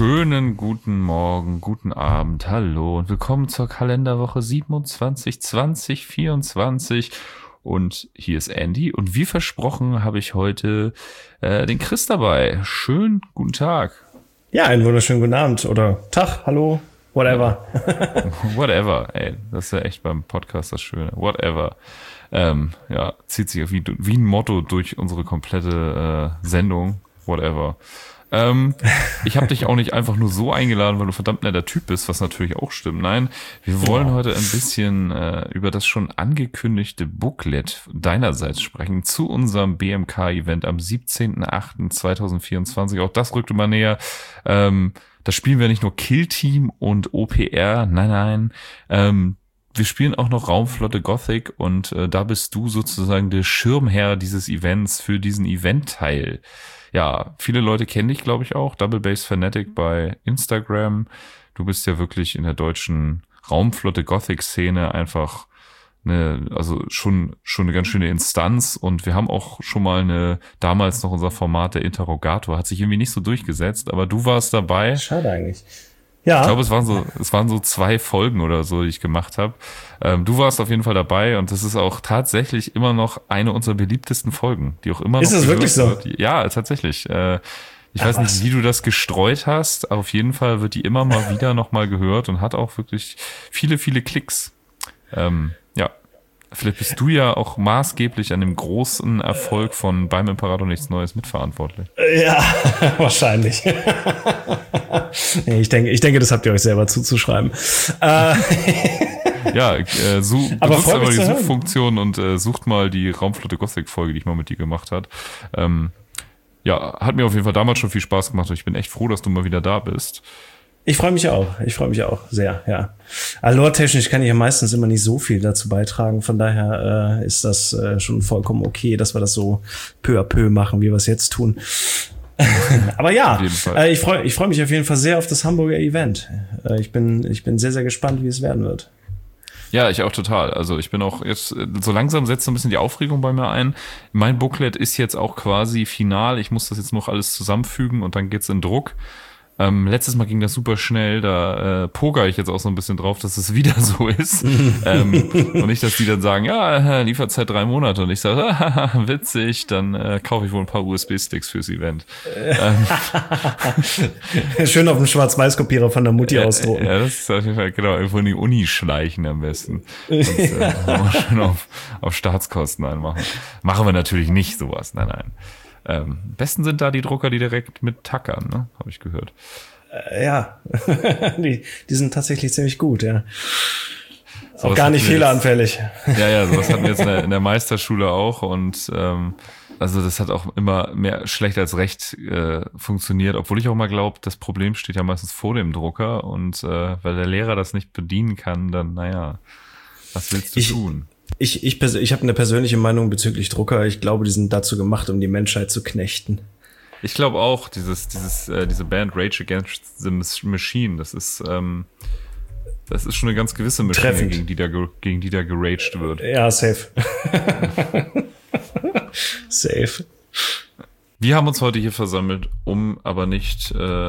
Schönen guten Morgen, guten Abend, hallo und willkommen zur Kalenderwoche 27, 2024 und hier ist Andy und wie versprochen habe ich heute den Chris dabei. Schönen guten Tag. Ja, einen wunderschönen guten Abend oder Tag, hallo, whatever. Whatever, ey, das ist ja echt beim Podcast das Schöne, whatever. Zieht sich wie ein Motto durch unsere komplette Sendung, whatever. Ich habe dich auch nicht einfach nur so eingeladen, weil du verdammt netter Typ bist, was natürlich auch stimmt. Nein, wir wollen heute ein bisschen über das schon angekündigte Booklet deinerseits sprechen zu unserem BMK-Event am 17.08.2024. Auch das rückt immer näher. Da spielen wir nicht nur Kill Team und OPR, nein. Wir spielen auch noch Raumflotte Gothic und da bist du sozusagen der Schirmherr dieses Events für diesen Eventteil. Ja, viele Leute kennen dich, glaube ich, auch. Double Bass Fanatic bei Instagram. Du bist ja wirklich in der deutschen Raumflotte Gothic-Szene einfach schon eine ganz schöne Instanz. Und wir haben auch schon mal damals noch unser Format der Interrogator. Hat sich irgendwie nicht so durchgesetzt, aber du warst dabei. Schade eigentlich. Ja. Ich glaube, es waren so 2 Folgen oder so, die ich gemacht habe. Du warst auf jeden Fall dabei und das ist auch tatsächlich immer noch eine unserer beliebtesten Folgen, die auch immer noch. Ist es wirklich so? Wird. Ja, tatsächlich. Ich weiß nicht, wie du das gestreut hast. Auf jeden Fall wird die immer mal wieder nochmal gehört und hat auch wirklich viele, viele Klicks. Vielleicht bist du ja auch maßgeblich an dem großen Erfolg von Beim Imperator nichts Neues mitverantwortlich. Ja, wahrscheinlich. Nee, ich denke, das habt ihr euch selber zuzuschreiben. Ja, benutzt aber die hören. Suchfunktion und sucht mal die Raumflotte Gothic-Folge, die ich mal mit dir gemacht habe. Hat mir auf jeden Fall damals schon viel Spaß gemacht und ich bin echt froh, dass du mal wieder da bist. Ich freue mich auch sehr, ja. Lore-technisch kann ich ja meistens immer nicht so viel dazu beitragen, von daher ist das schon vollkommen okay, dass wir das so peu à peu machen, wie wir es jetzt tun. Aber ja, ich freu mich auf jeden Fall sehr auf das Hamburger Event. Ich bin sehr, sehr gespannt, wie es werden wird. Ja, ich auch total. Also ich bin auch jetzt, so langsam setzt so ein bisschen die Aufregung bei mir ein. Mein Booklet ist jetzt auch quasi final. Ich muss das jetzt noch alles zusammenfügen und dann geht's in Druck. Letztes Mal ging das super schnell, da poker ich jetzt auch so ein bisschen drauf, dass es wieder so ist. Und nicht, dass die dann sagen, ja, Lieferzeit 3 Monate. Und ich sage, witzig, dann kaufe ich wohl ein paar USB-Sticks fürs Event. Schön auf dem Schwarz-Weiß-Kopierer von der Mutti ausdrucken. Ja, das ist auf jeden Fall, genau, irgendwo in die Uni schleichen am besten. Und schön auf Staatskosten einmachen. Machen wir natürlich nicht sowas, nein. Besten sind da die Drucker, die direkt mit tackern, ne? Habe ich gehört. Ja, die sind tatsächlich ziemlich gut, ja. So auch gar nicht fehleranfällig. Ja, sowas hatten wir jetzt in der Meisterschule auch und also das hat auch immer mehr schlecht als recht funktioniert, obwohl ich auch mal glaube, das Problem steht ja meistens vor dem Drucker und weil der Lehrer das nicht bedienen kann, dann was willst du tun? Ich habe eine persönliche Meinung bezüglich Drucker. Ich glaube, die sind dazu gemacht, um die Menschheit zu knechten. Ich glaube auch, diese Band Rage Against the Machine, das ist schon eine ganz gewisse Maschine, gegen die da geraged wird. Ja, safe. Safe. Wir haben uns heute hier versammelt, um aber nicht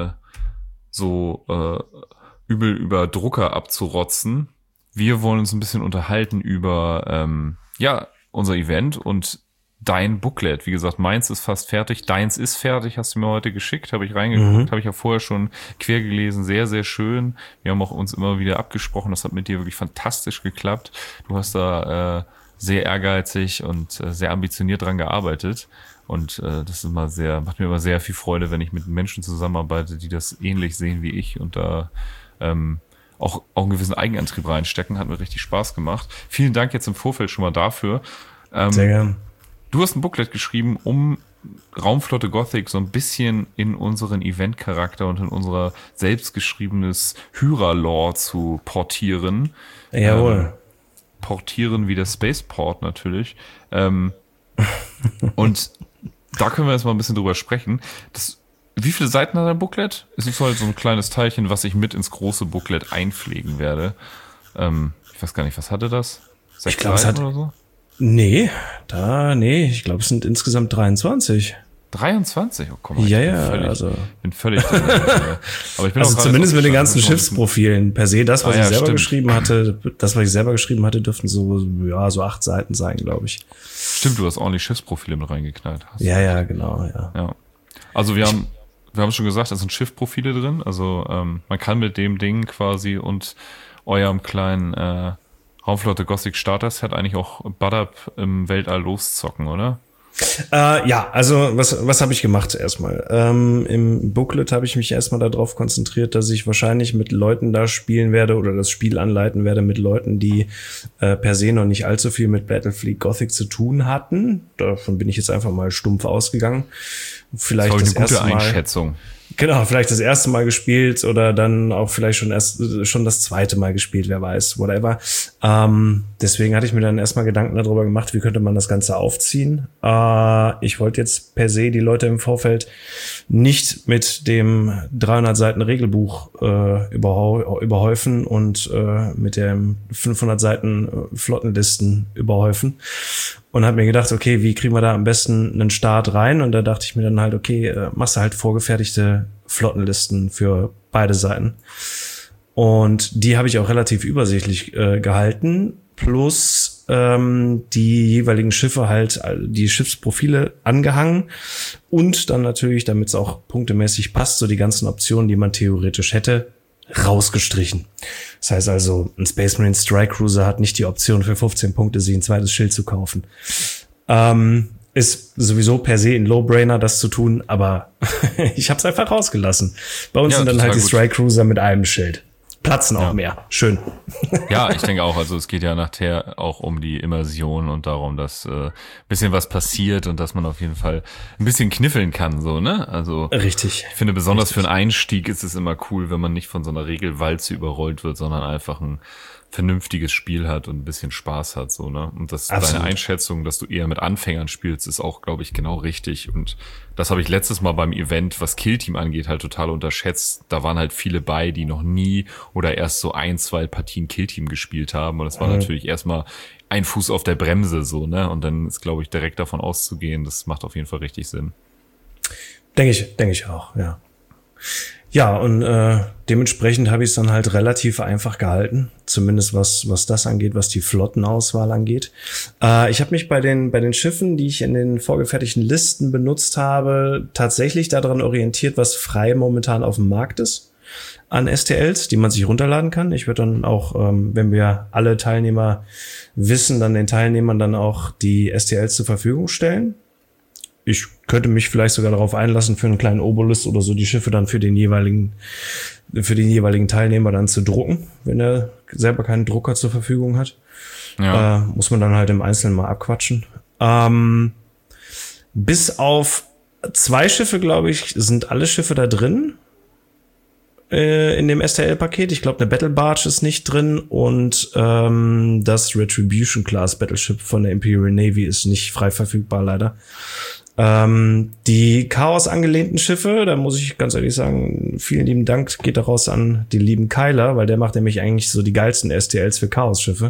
übel über Drucker abzurotzen. Wir wollen uns ein bisschen unterhalten über unser Event und dein Booklet. Wie gesagt, meins ist fast fertig, deins ist fertig, hast du mir heute geschickt, habe ich reingeguckt, habe ich ja vorher schon quer gelesen, sehr, sehr schön. Wir haben auch uns immer wieder abgesprochen, das hat mit dir wirklich fantastisch geklappt. Du hast da sehr ehrgeizig und sehr ambitioniert dran gearbeitet und das ist macht mir immer sehr viel Freude, wenn ich mit Menschen zusammenarbeite, die das ähnlich sehen wie ich und da auch einen gewissen Eigenantrieb reinstecken, hat mir richtig Spaß gemacht. Vielen Dank jetzt im Vorfeld schon mal dafür. Sehr gern. Du hast ein Booklet geschrieben, um Raumflotte Gothic so ein bisschen in unseren Event-Charakter und in unser selbstgeschriebenes Hyra-Lore zu portieren. Jawohl. Portieren wie der Spaceport natürlich. Und da können wir jetzt mal ein bisschen drüber sprechen. Wie viele Seiten hat dein Booklet? Es ist halt so ein kleines Teilchen, was ich mit ins große Booklet einpflegen werde. Ich weiß gar nicht, was hatte das? 6 Seiten oder so? Nee, ich glaube, es sind insgesamt 23. 23? Oh, komm mal, bin völlig aber ich bin also zumindest mit den ganzen Schiffsprofilen per se, das, was ich selber geschrieben hatte, dürften so 8 Seiten sein, glaube ich. Stimmt, du hast ordentlich Schiffsprofile mit reingeknallt. Ja, genau, ja. Also wir haben schon gesagt, da sind Schiffprofile drin, also man kann mit dem Ding quasi und eurem kleinen Raumflotte Gothic Starter Set eigentlich auch Bud-Up im Weltall loszocken, oder? Ja, also was habe ich gemacht erstmal? Im Booklet habe ich mich erstmal darauf konzentriert, dass ich wahrscheinlich mit Leuten da spielen werde oder das Spiel anleiten werde mit Leuten, die per se noch nicht allzu viel mit Battlefleet Gothic zu tun hatten. Davon bin ich jetzt einfach mal stumpf ausgegangen. Vielleicht das erste Mal. Einschätzung. Genau, vielleicht das erste Mal gespielt oder dann auch vielleicht schon das zweite Mal gespielt, wer weiß, whatever. Deswegen hatte ich mir dann erstmal Gedanken darüber gemacht, wie könnte man das Ganze aufziehen. Ich wollte jetzt per se die Leute im Vorfeld nicht mit dem 300 Seiten Regelbuch überhäufen und mit dem 500 Seiten Flottenlisten überhäufen. Und habe mir gedacht, okay, wie kriegen wir da am besten einen Start rein? Und da dachte ich mir dann halt, okay, machst du halt vorgefertigte Flottenlisten für beide Seiten. Und die habe ich auch relativ übersichtlich gehalten. Plus die jeweiligen Schiffe halt, die Schiffsprofile angehangen. Und dann natürlich, damit es auch punktemäßig passt, so die ganzen Optionen, die man theoretisch hätte, rausgestrichen. Das heißt also, ein Space Marine Strike Cruiser hat nicht die Option für 15 Punkte, sich ein zweites Schild zu kaufen. Ist sowieso per se ein Low-Brainer, das zu tun, aber ich habe es einfach rausgelassen. Bei uns sind dann halt die Strike Cruiser mit einem Schild. Platzen auch mehr. Schön. Ja, ich denke auch. Also es geht ja nachher auch um die Immersion und darum, dass bisschen was passiert und dass man auf jeden Fall ein bisschen kniffeln kann, so, ne? Also richtig. Ich finde besonders für einen Einstieg ist es immer cool, wenn man nicht von so einer Regelwalze überrollt wird, sondern einfach ein vernünftiges Spiel hat und ein bisschen Spaß hat, so, ne? Und das deine Einschätzung, dass du eher mit Anfängern spielst, ist auch, glaube ich, genau richtig. Und das habe ich letztes Mal beim Event, was Killteam angeht, halt total unterschätzt. Da waren halt viele bei, die noch nie oder erst so 1-2 Partien Killteam gespielt haben. Und das war natürlich erstmal ein Fuß auf der Bremse, so, ne? Und dann ist, glaube ich, direkt davon auszugehen, das macht auf jeden Fall richtig Sinn. Denke ich auch, ja. Ja, und dementsprechend habe ich es dann halt relativ einfach gehalten, zumindest was das angeht, was die Flottenauswahl angeht. Ich habe mich bei den Schiffen, die ich in den vorgefertigten Listen benutzt habe, tatsächlich daran orientiert, was frei momentan auf dem Markt ist an STLs, die man sich runterladen kann. Ich würde dann auch, wenn wir alle Teilnehmer wissen, dann den Teilnehmern dann auch die STLs zur Verfügung stellen. Ich könnte mich vielleicht sogar darauf einlassen, für einen kleinen Obolus oder so die Schiffe dann für den jeweiligen Teilnehmer dann zu drucken, wenn er selber keinen Drucker zur Verfügung hat. Ja. Muss man dann halt im Einzelnen mal abquatschen. Bis auf 2 Schiffe, glaube ich, sind alle Schiffe da drin in dem STL-Paket. Ich glaube, eine Battle Barge ist nicht drin und das Retribution Class Battleship von der Imperial Navy ist nicht frei verfügbar, leider. Die Chaos angelehnten Schiffe, da muss ich ganz ehrlich sagen, vielen lieben Dank geht daraus an den lieben Kyler, weil der macht nämlich eigentlich so die geilsten STLs für Chaos-Schiffe.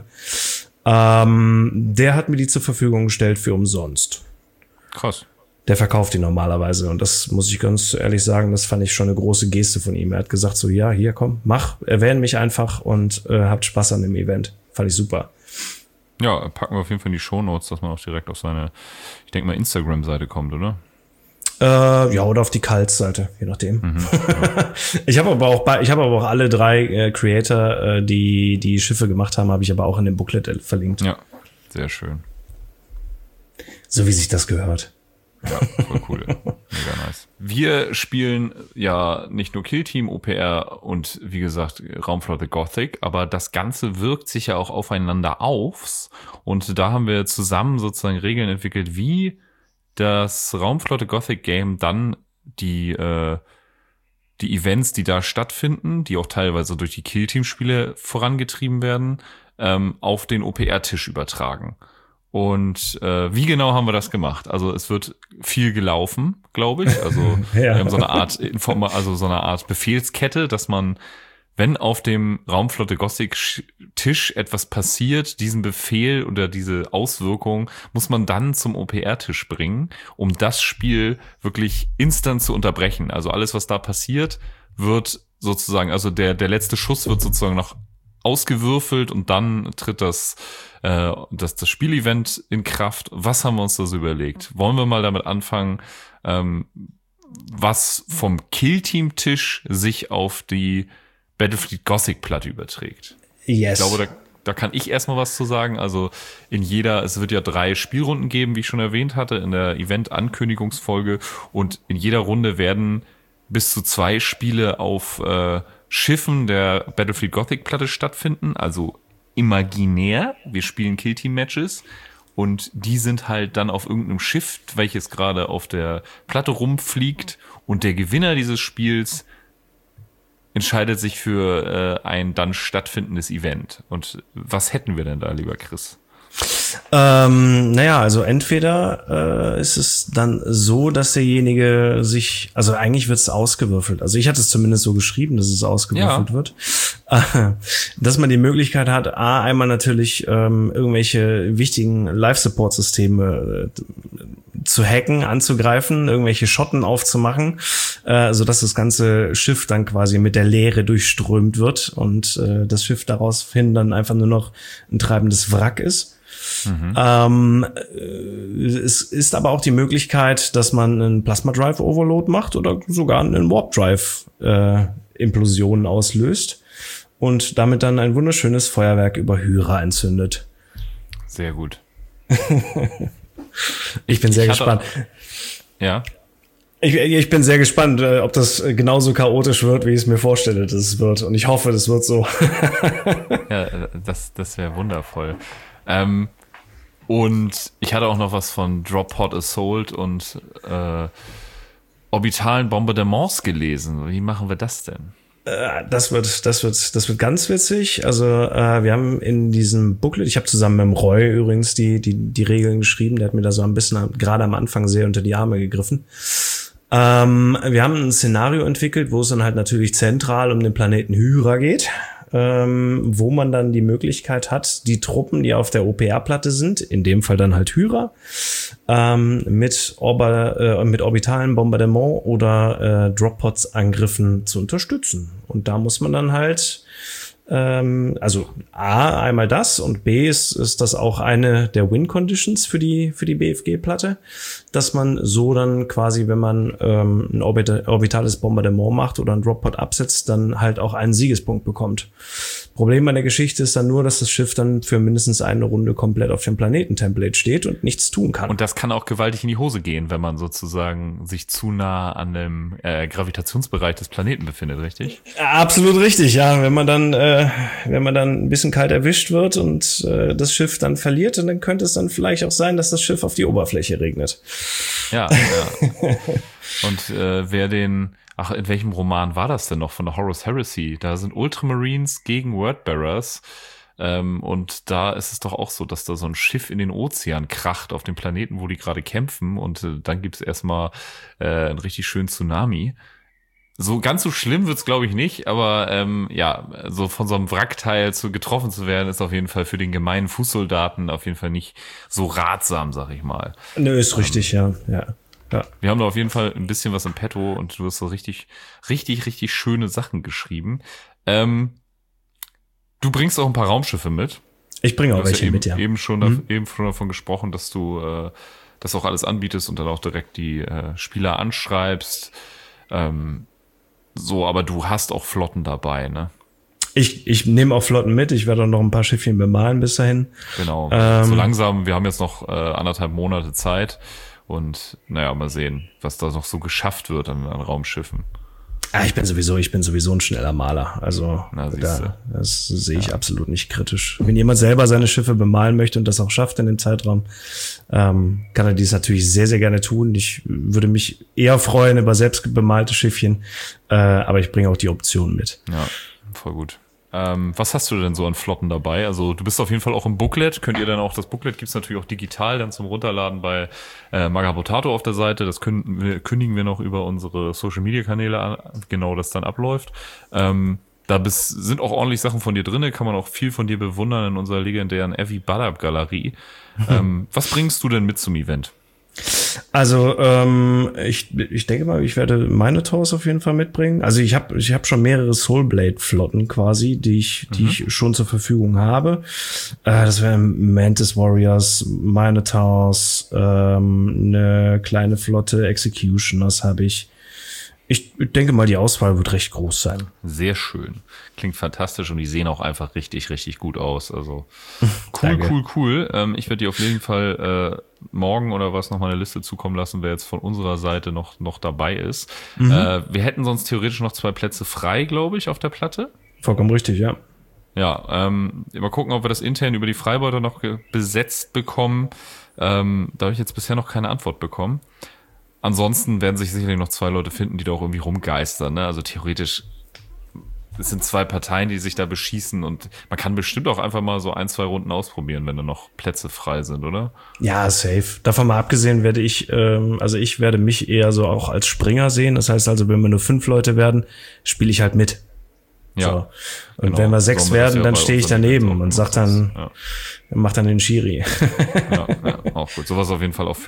Der hat mir die zur Verfügung gestellt für umsonst. Krass. Der verkauft die normalerweise und das muss ich ganz ehrlich sagen, das fand ich schon eine große Geste von ihm. Er hat gesagt so, ja, hier komm, mach, erwähne mich einfach und habt Spaß an dem Event. Fand ich super. Ja, packen wir auf jeden Fall in die Shownotes, dass man auch direkt auf seine, ich denke mal, Instagram-Seite kommt, oder? Ja, oder auf die Kalt-Seite, je nachdem. Ja. Ich habe aber auch alle 3 Creator, die Schiffe gemacht haben, habe ich aber auch in dem Booklet verlinkt. Ja, sehr schön. So wie sich das gehört. Ja, voll cool. Mega nice. Wir spielen ja nicht nur Killteam, OPR und wie gesagt Raumflotte Gothic, aber das Ganze wirkt sich ja auch aufeinander auf und da haben wir zusammen sozusagen Regeln entwickelt, wie das Raumflotte Gothic Game dann die Events, die da stattfinden, die auch teilweise durch die Killteam-Spiele vorangetrieben werden, auf den OPR-Tisch übertragen. Und wie genau haben wir das gemacht? Also es wird viel gelaufen, glaube ich. Also ja. wir haben so eine Art so eine Art Befehlskette, dass man wenn auf dem Raumflotte Gothic Tisch etwas passiert, diesen Befehl oder diese Auswirkung muss man dann zum OPR-Tisch bringen, um das Spiel wirklich instant zu unterbrechen. Also alles, was da passiert, wird sozusagen, also der letzte Schuss wird sozusagen noch ausgewürfelt und dann tritt das Spielevent in Kraft. Was haben wir uns da so überlegt? Wollen wir mal damit anfangen, was vom Killteam-Tisch sich auf die Battlefleet Gothic-Platte überträgt? Yes. Ich glaube, da kann ich erstmal was zu sagen. Also es wird ja 3 Spielrunden geben, wie ich schon erwähnt hatte, in der Event-Ankündigungsfolge. Und in jeder Runde werden bis zu 2 Spiele auf Schiffen der Battlefleet Gothic-Platte stattfinden. Also imaginär. Wir spielen Killteam-Matches. Und die sind halt dann auf irgendeinem Schiff, welches gerade auf der Platte rumfliegt. Und der Gewinner dieses Spiels entscheidet sich für ein dann stattfindendes Event. Und was hätten wir denn da, lieber Chris? Naja, also entweder ist es dann so, dass derjenige sich, also eigentlich wird es ausgewürfelt. Also ich hatte es zumindest so geschrieben, dass es ausgewürfelt wird. Dass man die Möglichkeit hat, einmal natürlich irgendwelche wichtigen Live-Support-Systeme zu hacken, anzugreifen, irgendwelche Schotten aufzumachen, sodass das ganze Schiff dann quasi mit der Leere durchströmt wird und das Schiff daraufhin dann einfach nur noch ein treibendes Wrack ist. Es ist aber auch die Möglichkeit, dass man einen Plasma Drive Overload macht oder sogar einen Warp Drive Implosion auslöst und damit dann ein wunderschönes Feuerwerk über Hyra entzündet. Sehr gut. Ich bin sehr gespannt. Ja. Ich bin sehr gespannt, ob das genauso chaotisch wird, wie ich es mir vorstelle, dass es wird. Und ich hoffe, das wird so. Ja, das wäre wundervoll. Und ich hatte auch noch was von Drop Pod Assault und orbitalen Bombardements gelesen. Wie machen wir das denn? Das wird ganz witzig. Also wir haben in diesem Booklet, ich habe zusammen mit dem Roy übrigens die Regeln geschrieben, der hat mir da so ein bisschen gerade am Anfang sehr unter die Arme gegriffen. Wir haben ein Szenario entwickelt, wo es dann halt natürlich zentral um den Planeten Hyra geht, wo man dann die Möglichkeit hat, die Truppen, die auf der OPR-Platte sind, in dem Fall dann halt Hyra, mit orbitalen Bombardement oder Drop-Pods-Angriffen zu unterstützen. Und da muss man dann halt also A, einmal das und B ist das auch eine der Win-Conditions für die BFG-Platte, dass man so dann quasi, wenn man ein orbitales Bombardement macht oder einen Drop-Pod absetzt, dann halt auch einen Siegespunkt bekommt. Problem an der Geschichte ist dann nur, dass das Schiff dann für mindestens eine Runde komplett auf dem Planetentemplate steht und nichts tun kann. Und das kann auch gewaltig in die Hose gehen, wenn man sozusagen sich zu nah an dem Gravitationsbereich des Planeten befindet, richtig? Absolut richtig, ja. Wenn man dann ein bisschen kalt erwischt wird und das Schiff dann verliert, dann könnte es dann vielleicht auch sein, dass das Schiff auf die Oberfläche regnet. Ja. Und in welchem Roman war das denn noch von der Horus Heresy? Da sind Ultramarines gegen Wordbearers. Und da ist es doch auch so, dass da so ein Schiff in den Ozean kracht auf dem Planeten, wo die gerade kämpfen. Und dann gibt es erstmal einen richtig schönen Tsunami. So ganz so schlimm wird's, glaube ich, nicht. Aber so von so einem Wrackteil getroffen zu werden, ist auf jeden Fall für den gemeinen Fußsoldaten auf jeden Fall nicht so ratsam, sag ich mal. Nö, ist richtig, ja. Ja. Wir haben da auf jeden Fall ein bisschen was im Petto und du hast so richtig, richtig, richtig schöne Sachen geschrieben. Du bringst auch ein paar Raumschiffe mit. Ich bringe auch welche mit, ja. Eben schon davon gesprochen, dass du das auch alles anbietest und dann auch direkt die Spieler anschreibst. Aber du hast auch Flotten dabei, ne? Ich nehme auch Flotten mit. Ich werde auch noch ein paar Schiffchen bemalen bis dahin. Genau. So langsam, wir haben jetzt noch 1,5 Monate Zeit. Und mal sehen, was da noch so geschafft wird an Raumschiffen. Ich bin sowieso ein schneller Maler. Also das sehe ich absolut nicht kritisch. Wenn jemand selber seine Schiffe bemalen möchte und das auch schafft in dem Zeitraum, kann er dies natürlich sehr, sehr gerne tun. Ich würde mich eher freuen über selbst bemalte Schiffchen, aber ich bringe auch die Option mit. Ja, voll gut. Was hast du denn so an Flotten dabei? Also du bist auf jeden Fall auch im Booklet. Das Booklet gibt's natürlich auch digital dann zum Runterladen bei Magabotato auf der Seite. Das kündigen wir noch über unsere Social-Media-Kanäle an, genau das dann abläuft. sind auch ordentlich Sachen von dir drinne, kann man auch viel von dir bewundern in unserer legendären Avi Badab Galerie. Was bringst du denn mit zum Event? Also ich denke mal, ich werde meine Tors auf jeden Fall mitbringen. Also ich hab schon mehrere Soulblade-Flotten quasi, die ich schon zur Verfügung habe. Das wären Mantis Warriors, Minotaurs, eine kleine Flotte Executioners habe ich. Ich denke mal, die Auswahl wird recht groß sein. Sehr schön. Klingt fantastisch und die sehen auch einfach richtig, richtig gut aus. Also cool. Ich werde dir auf jeden Fall morgen oder was noch mal eine Liste zukommen lassen, wer jetzt von unserer Seite noch dabei ist. Wir hätten sonst theoretisch noch 2 Plätze frei, glaube ich, auf der Platte. Vollkommen richtig, ja. Ja, mal gucken, ob wir das intern über die Freibeuter noch besetzt bekommen. Da habe ich jetzt bisher noch keine Antwort bekommen. Ansonsten werden sich sicherlich noch 2 Leute finden, die da auch irgendwie rumgeistern. Ne? Also theoretisch, es sind 2 Parteien, die sich da beschießen und man kann bestimmt auch einfach mal so 1, 2 Runden ausprobieren, wenn da noch Plätze frei sind, oder? Ja, safe. Davon mal abgesehen werde ich werde mich eher so auch als Springer sehen. Das heißt also, wenn wir nur 5 Leute werden, spiele ich halt mit. Ja. So. Und wenn wir 6 werden, dann stehe ich daneben und sag dann, mach dann den Schiri. Ja, auch gut. Sowas auf jeden Fall auch für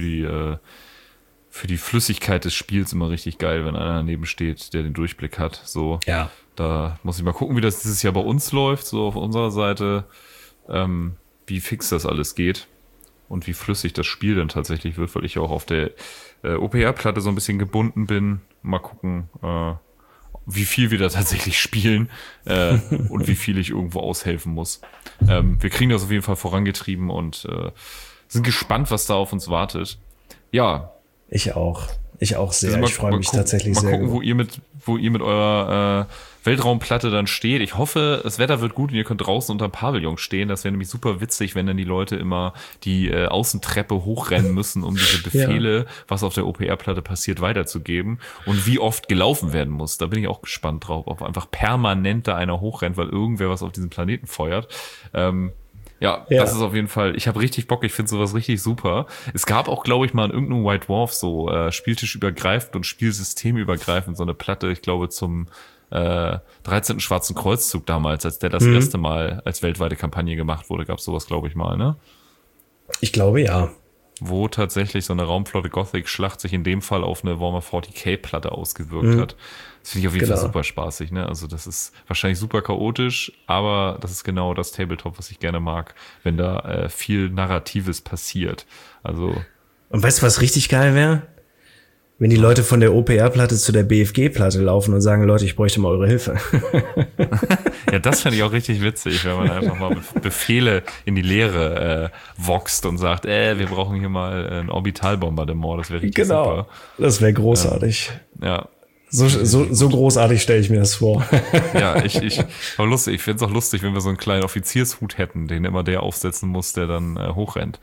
die Flüssigkeit des Spiels immer richtig geil, wenn einer daneben steht, der den Durchblick hat. So, ja. Da muss ich mal gucken, wie das dieses Jahr bei uns läuft, so auf unserer Seite, wie fix das alles geht und wie flüssig das Spiel dann tatsächlich wird, weil ich auch auf der OPR-Platte so ein bisschen gebunden bin. Mal gucken, wie viel wir da tatsächlich spielen und wie viel ich irgendwo aushelfen muss. Wir kriegen das auf jeden Fall vorangetrieben und sind gespannt, was da auf uns wartet. Ja. Ich auch sehr. Also ich freue mich tatsächlich sehr. Mal gucken, wo ihr mit eurer Weltraumplatte dann steht. Ich hoffe, das Wetter wird gut und ihr könnt draußen unter dem Pavillon stehen. Das wäre nämlich super witzig, wenn dann die Leute immer die Außentreppe hochrennen müssen, um diese Befehle, was auf der OPR-Platte passiert, weiterzugeben. Und wie oft gelaufen werden muss. Da bin ich auch gespannt drauf, ob einfach permanent da einer hochrennt, weil irgendwer was auf diesem Planeten feuert. Ja, das ist auf jeden Fall, ich habe richtig Bock, ich finde sowas richtig super. Es gab auch, glaube ich, mal in irgendeinem White Dwarf so spieltischübergreifend und spielsystemübergreifend so eine Platte, ich glaube zum 13. Schwarzen Kreuzzug damals, als der das erste Mal als weltweite Kampagne gemacht wurde, gab es sowas, glaube ich, mal, ne? Ich glaube, ja. Wo tatsächlich so eine Raumflotte Gothic-Schlacht sich in dem Fall auf eine Warhammer 40k-Platte ausgewirkt hat. Das finde ich auf jeden Fall super spaßig, ne? Also das ist wahrscheinlich super chaotisch, aber das ist genau das Tabletop, was ich gerne mag, wenn da viel Narratives passiert. Also. Und weißt du, was richtig geil wäre? Wenn die Leute von der OPR-Platte zu der BFG-Platte laufen und sagen, Leute, ich bräuchte mal eure Hilfe. Ja, das fände ich auch richtig witzig, wenn man einfach mal Befehle in die Leere voxt und sagt, wir brauchen hier mal ein Orbitalbombardement. Das wäre richtig super. Das wäre großartig. Ja. So großartig stelle ich mir das vor. Ja, aber lustig. Ich fände es auch lustig, wenn wir so einen kleinen Offiziershut hätten, den immer der aufsetzen muss, der dann hochrennt.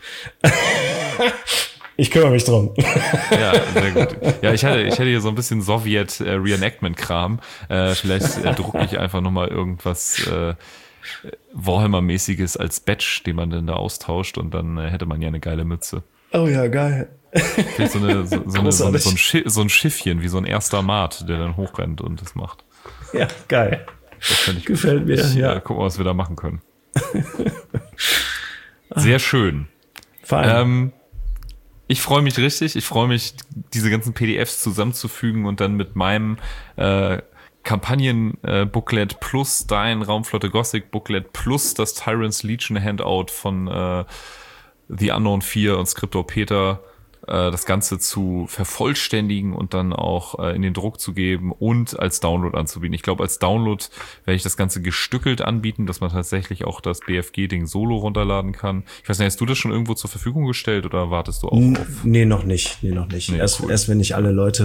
Ich kümmere mich drum. Ja, sehr gut. Ja, ich hätte hier so ein bisschen Sowjet-Reenactment-Kram. Vielleicht drucke ich einfach nochmal irgendwas Warhammer-mäßiges als Badge, den man dann da austauscht und dann hätte man ja eine geile Mütze. Oh ja, geil. Vielleicht so ein Schiffchen, wie so ein erster Mart, der dann hochrennt und das macht. Ja, geil. Das gefällt mir, ja. Gucken wir, was wir da machen können. Sehr schön. Fein. Ich freue mich richtig. Ich freue mich, diese ganzen PDFs zusammenzufügen und dann mit meinem Kampagnen-Booklet plus dein Raumflotte Gothic-Booklet plus das Tyrant's Legion Handout von The Unknown 4 und Scriptor Peter das Ganze zu vervollständigen und dann auch in den Druck zu geben und als Download anzubieten. Ich glaube, als Download werde ich das Ganze gestückelt anbieten, dass man tatsächlich auch das BFG-Ding solo runterladen kann. Ich weiß nicht, hast du das schon irgendwo zur Verfügung gestellt oder wartest du auch auf? Nee, noch nicht. Nee, erst wenn ich alle Leute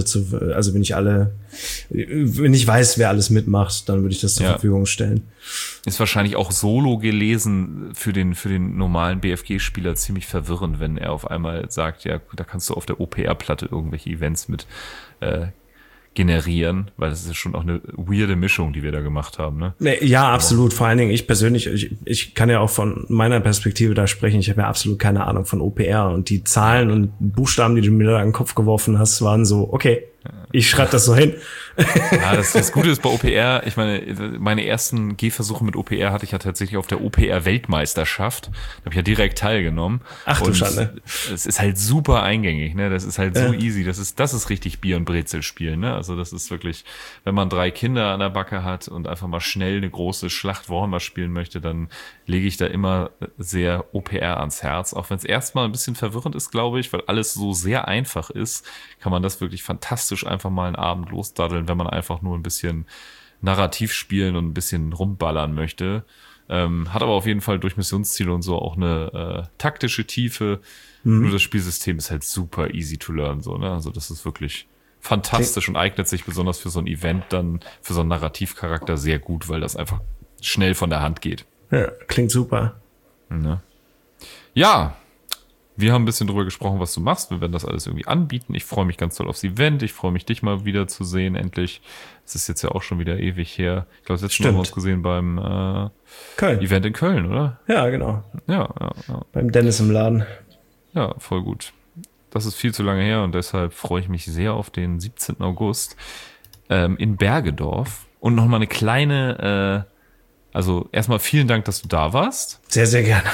wenn ich weiß, wer alles mitmacht, dann würde ich das zur Verfügung stellen. Ist wahrscheinlich auch solo gelesen für den normalen BFG-Spieler ziemlich verwirrend, wenn er auf einmal sagt, ja, da kannst du auf der OPR-Platte irgendwelche Events mit generieren, weil das ist ja schon auch eine weirde Mischung, die wir da gemacht haben, ne? Ja, absolut. Vor allen Dingen ich persönlich, ich kann ja auch von meiner Perspektive da sprechen. Ich habe ja absolut keine Ahnung von OPR und die Zahlen und Buchstaben, die du mir da in den Kopf geworfen hast, waren so, okay. Ich schreibe das so hin. Ja, das Gute ist bei OPR, ich meine ersten Gehversuche mit OPR hatte ich ja tatsächlich auf der OPR-Weltmeisterschaft. Da habe ich ja direkt teilgenommen. Ach du Schande. Es ist halt super eingängig, ne? Das ist halt so easy. Das ist richtig Bier- und Brezel-Spielen, ne? Also das ist wirklich, wenn man 3 Kinder an der Backe hat und einfach mal schnell eine große Schlacht Warhammer spielen möchte, dann lege ich da immer sehr OPR ans Herz. Auch wenn es erstmal ein bisschen verwirrend ist, glaube ich, weil alles so sehr einfach ist, kann man das wirklich fantastisch einfach mal einen Abend losdaddeln, wenn man einfach nur ein bisschen narrativ spielen und ein bisschen rumballern möchte. Hat aber auf jeden Fall durch Missionsziele und so auch eine taktische Tiefe. Nur das Spielsystem ist halt super easy to learn, so, ne? Also das ist wirklich fantastisch und eignet sich besonders für so ein Event dann, für so einen Narrativcharakter sehr gut, weil das einfach schnell von der Hand geht. Ja, klingt super. Ne? Ja, wir haben ein bisschen drüber gesprochen, was du machst. Wir werden das alles irgendwie anbieten. Ich freue mich ganz toll aufs Event. Ich freue mich, dich mal wieder zu sehen, endlich. Es ist jetzt ja auch schon wieder ewig her. Ich glaube, das letzte Mal haben wir uns gesehen beim Köln. Event in Köln, oder? Ja, genau. Ja. Beim Dennis im Laden. Ja, voll gut. Das ist viel zu lange her und deshalb freue ich mich sehr auf den 17. August in Bergedorf. Und nochmal eine kleine... Also erstmal vielen Dank, dass du da warst. Sehr, sehr gerne.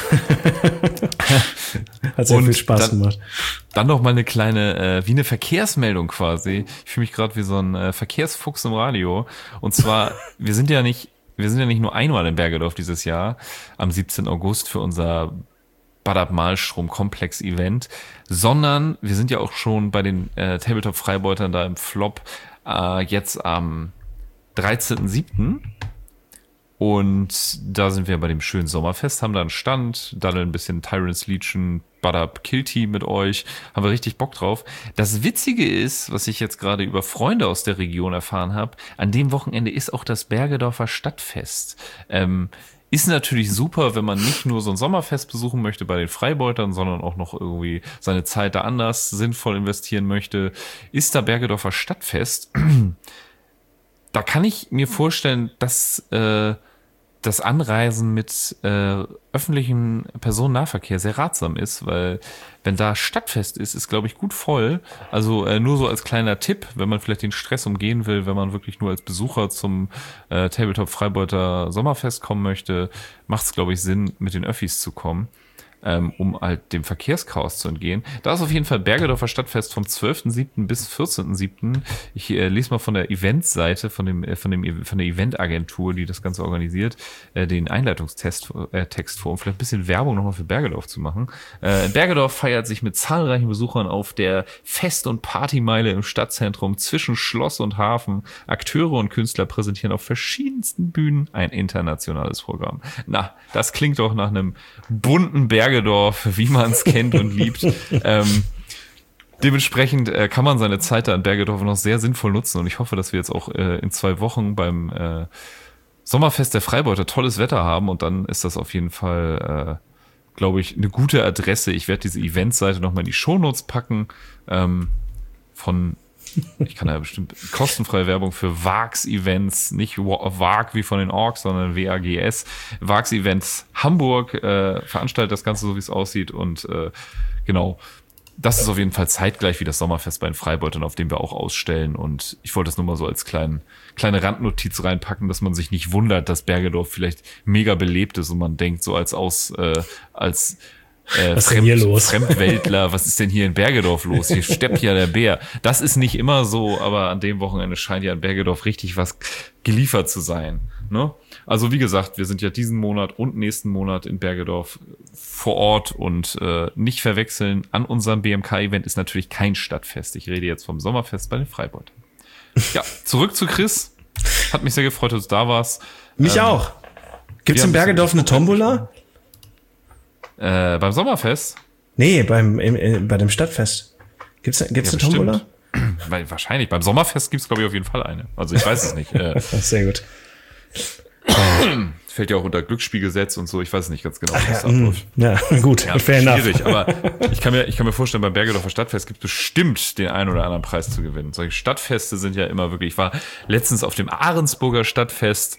Hat sehr viel Spaß gemacht. Dann noch mal eine kleine, wie eine Verkehrsmeldung quasi. Ich fühle mich gerade wie so ein Verkehrsfuchs im Radio. Und zwar, wir sind ja nicht nur einmal in Bergedorf dieses Jahr, am 17. August für unser Badab-Malstrom-Komplex-Event, sondern wir sind ja auch schon bei den Tabletop-Freibeutern da im Flop jetzt am 13.07. Und da sind wir bei dem schönen Sommerfest, haben da einen Stand, daddeln ein bisschen Tyrant's Legion, Badab Kill Team mit euch, haben wir richtig Bock drauf. Das Witzige ist, was ich jetzt gerade über Freunde aus der Region erfahren habe, an dem Wochenende ist auch das Bergedorfer Stadtfest. Ist natürlich super, wenn man nicht nur so ein Sommerfest besuchen möchte bei den Freibeutern, sondern auch noch irgendwie seine Zeit da anders sinnvoll investieren möchte. Ist da Bergedorfer Stadtfest? Da kann ich mir vorstellen, dass das Anreisen mit öffentlichem Personennahverkehr sehr ratsam ist, weil wenn da Stadtfest ist glaube ich gut voll. Also nur so als kleiner Tipp, wenn man vielleicht den Stress umgehen will, wenn man wirklich nur als Besucher zum Tabletop Freibeuter Sommerfest kommen möchte, macht es glaube ich Sinn, mit den Öffis zu kommen, um halt dem Verkehrschaos zu entgehen. Da ist auf jeden Fall Bergedorfer Stadtfest vom 12.07. bis 14.07. Ich lese mal von der Eventseite, von der Eventagentur, die das Ganze organisiert, den Einleitungstext vor, um vielleicht ein bisschen Werbung nochmal für Bergedorf zu machen. Bergedorf feiert sich mit zahlreichen Besuchern auf der Fest- und Partymeile im Stadtzentrum zwischen Schloss und Hafen. Akteure und Künstler präsentieren auf verschiedensten Bühnen ein internationales Programm. Na, das klingt doch nach einem bunten Bergedorf, wie man es kennt und liebt. Dementsprechend kann man seine Zeit da in Bergedorf noch sehr sinnvoll nutzen und ich hoffe, dass wir jetzt auch in 2 Wochen beim Sommerfest der Freibeuter tolles Wetter haben und dann ist das auf jeden Fall, glaube ich, eine gute Adresse. Ich werde diese Eventseite nochmal in die Shownotes packen ich kann ja bestimmt kostenfreie Werbung für Wags Events, nicht Wag wie von den Orks, sondern WAGS. Wags Events Hamburg veranstaltet das Ganze so, wie es aussieht. Und genau, das ist auf jeden Fall zeitgleich wie das Sommerfest bei den Freibeutern, auf dem wir auch ausstellen. Und ich wollte das nur mal so als kleine Randnotiz reinpacken, dass man sich nicht wundert, dass Bergedorf vielleicht mega belebt ist und man denkt so als was ist denn hier los? Fremdweltler, was ist denn hier in Bergedorf los? Hier steppt ja der Bär. Das ist nicht immer so, aber an dem Wochenende scheint ja in Bergedorf richtig was geliefert zu sein. Ne? Also wie gesagt, wir sind ja diesen Monat und nächsten Monat in Bergedorf vor Ort und nicht verwechseln. An unserem BMK-Event ist natürlich kein Stadtfest. Ich rede jetzt vom Sommerfest bei den Freibeutern. Ja, zurück zu Chris. Hat mich sehr gefreut, dass du da warst. Mich auch. Gibt's in Bergedorf eine Tombola? Beim Sommerfest? Nee, bei dem Stadtfest. Gibt's eine Tombola? Weil wahrscheinlich. Beim Sommerfest gibt's glaube ich, auf jeden Fall eine. Also ich weiß es nicht. Sehr gut. Fällt ja auch unter Glücksspielgesetz und so. Ich weiß es nicht ganz genau, wie das abläuft. Ja, gut. Ja, schwierig, aber ich kann mir vorstellen, beim Bergedorfer Stadtfest gibt es bestimmt den einen oder anderen Preis zu gewinnen. Solche Stadtfeste sind ja immer wirklich. Ich war letztens auf dem Ahrensburger Stadtfest.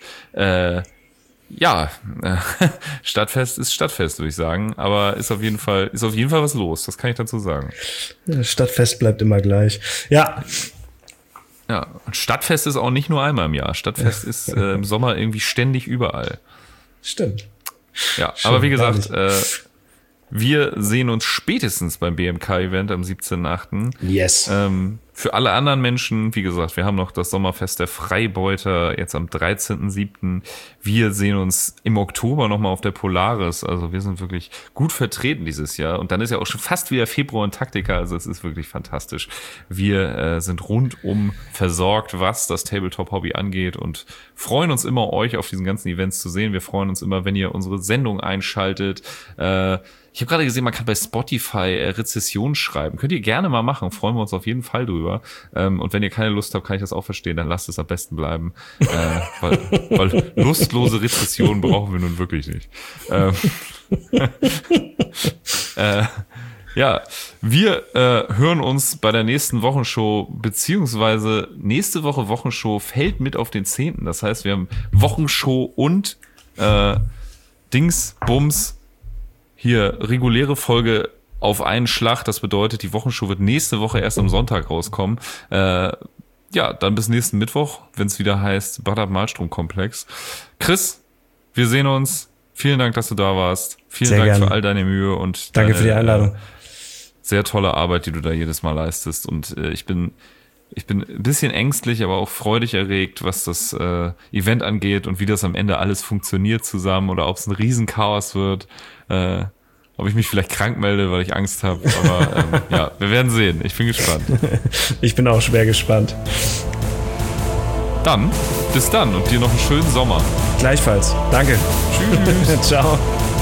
Stadtfest ist Stadtfest, würde ich sagen. Aber ist auf jeden Fall was los. Das kann ich dazu sagen. Das Stadtfest bleibt immer gleich. Ja. Ja, und Stadtfest ist auch nicht nur einmal im Jahr. Stadtfest ist im Sommer irgendwie ständig überall. Stimmt. Ja, aber wie gesagt, wir sehen uns spätestens beim BMK-Event am 17.8. Yes. Für alle anderen Menschen, wie gesagt, wir haben noch das Sommerfest der Freibeuter jetzt am 13.7. Wir sehen uns im Oktober nochmal auf der Polaris. Also wir sind wirklich gut vertreten dieses Jahr. Und dann ist ja auch schon fast wieder Februar und Taktika. Also es ist wirklich fantastisch. Wir sind rundum versorgt, was das Tabletop-Hobby angeht und freuen uns immer, euch auf diesen ganzen Events zu sehen. Wir freuen uns immer, wenn ihr unsere Sendung einschaltet. Ich habe gerade gesehen, man kann bei Spotify Rezessionen schreiben. Könnt ihr gerne mal machen. Freuen wir uns auf jeden Fall drüber. Und wenn ihr keine Lust habt, kann ich das auch verstehen. Dann lasst es am besten bleiben. Weil lustlose Rezessionen brauchen wir nun wirklich nicht. Ja, wir hören uns bei der nächsten Wochenshow, beziehungsweise nächste Woche Wochenshow fällt mit auf den 10. Das heißt, wir haben Wochenshow und Dingsbums hier reguläre Folge auf einen Schlag. Das bedeutet, die Wochenshow wird nächste Woche erst am Sonntag rauskommen. Ja, dann bis nächsten Mittwoch, wenn es wieder heißt Badab-Malstrom-Komplex. Chris, wir sehen uns. Vielen Dank, dass du da warst. Vielen Sehr Dank gerne. für all deine Mühe und Danke für die Einladung. Sehr tolle Arbeit, die du da jedes Mal leistest. Und ich bin ein bisschen ängstlich, aber auch freudig erregt, was das Event angeht und wie das am Ende alles funktioniert zusammen oder ob es ein Riesenchaos wird. Ob ich mich vielleicht krank melde, weil ich Angst habe. Aber ja, wir werden sehen. Ich bin gespannt. Ich bin auch schwer gespannt. Dann, bis dann und dir noch einen schönen Sommer. Gleichfalls. Danke. Tschüss. Ciao.